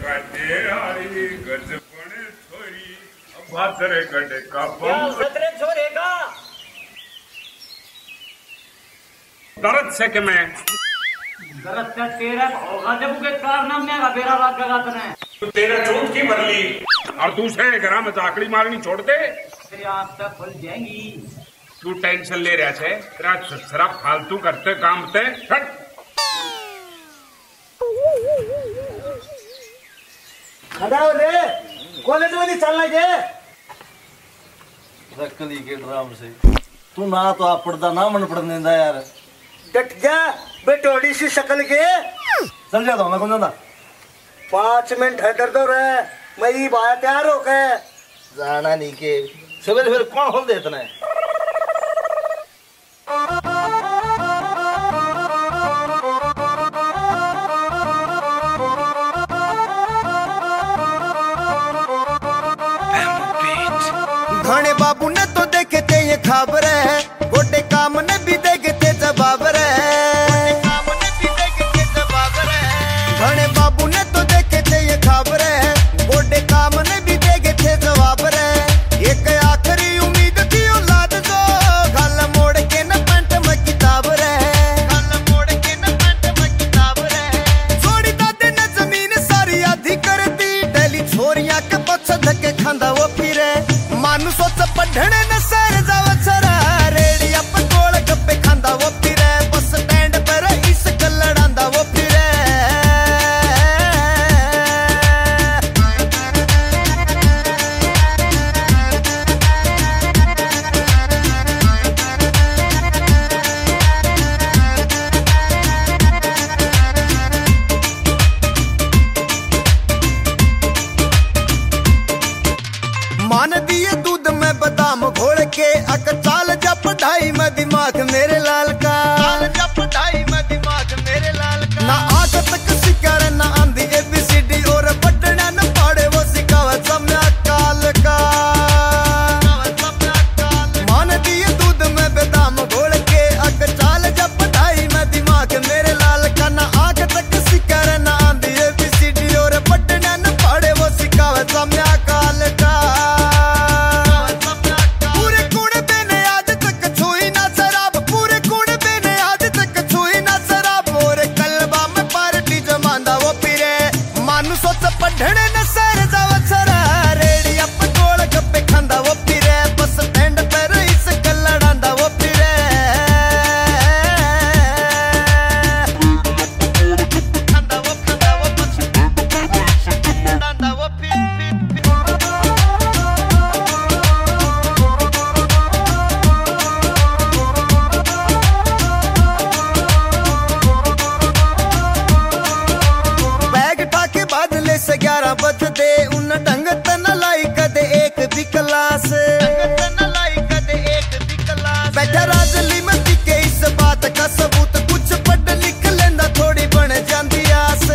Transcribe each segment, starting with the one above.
दर्द से कि मैं दर्द से तेरा होगा जब के कारनाम में बेरा बात लगा तने तो तेरा चोट की मरली और दूसरे घर में चाकड़ी मारनी छोड़ दे तेरी आंख तक खुल जाएंगी। तू टेंशन ले रहा है तेरा ससुरा फालतू करते काम ते हट। खड़ा हो ले कॉलेज में नहीं चलना के रखली के ड्राम से तू ना तो आप पढ़दा ना मन पढ़ने देंदा यार डट जा बेटोड़ी सी शक्ल के चल जाता हूँ मैं कौन जाता 5 मिनट इधर तो रहे मैं ये बात तैयार हो गए जाना नहीं के सवेरे फिर कौन खोल देता है घने बाबू ने तो देखे थे ये खबर है गोटे काम ने भी देखे थे जवाब रे घने बाबू ने तो देखे थे ये खबर है गोटे काम ने भी देखे थे जवाब रे एक आखिरी उम्मीद थी औलाद जो गल मोड़ के न पेंट में किताब रे गल मोड़ के न पेंट में किताब रे छोड़ी दादे ने जमीन सारी आधी कर दी डेली छोरियां के पछ धक्के खांदा वो फिरे मानु सोच पढ़ने न सर जाव छरा रेडिया पर गोल गप्पे खांदा वो फिरे बस स्टैंड पर इस लड़ांदा वो फिरे मान दिए दूध में बादाम घोल के अक चाल जा पढ़ाई में दिमाग मेरे लाल का चाल जा पढ़ाई में दिमाग मेरे लाल का ना आग तक शिकार ना आंधी एबीसीडी और पढ़ना न पढ़े वो सिखावे सम्या काल का मान दिए दूध में बादाम घोल के अक चाल जा पढ़ाई में दिमाग मेरे लाल का ना आग तक शिकार ना आंधी एबीसीडी और पढ़ना न पढ़े वो सिखावे सम्या काल का पढ़ने न सर जाव छरा रेडिया पर गोल गप्पे खांदा वो फिरे बस स्टैंड पर इस लड़ांदा वो फिरे खांदा वो बस लड़ांदा वो बैग ठाके बादले से 11 बजते उन ढंग न लाई कदे एक भी क्लास बैठा राजली में के इस बात का सबूत कुछ पढ़ लिख लेंदा थोड़ी बन जांदी आस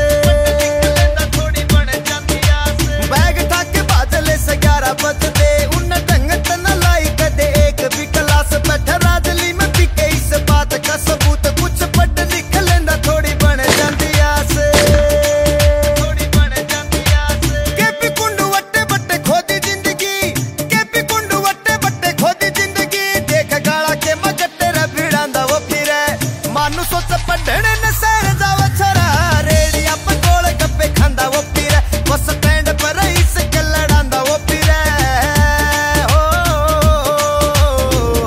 बैग ठाके बादले से 11 बजते उन ढंग न लाई कदे एक भी क्लास बैठा राजली में के इस बात का सबूत कुछ पढ़ लिख लेंदा थोड़ी बन जांदी आस मानु सोच पढ़ने न सर जाव छरा रेडिया पर गोल गप्पे खांदा वो फिरे बस स्टैंड पर इस लड़ांदा वो फिरे हो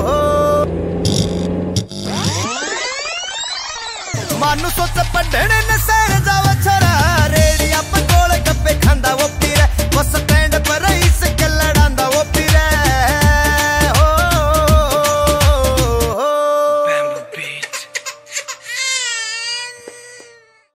मानु सोच पढ़ने न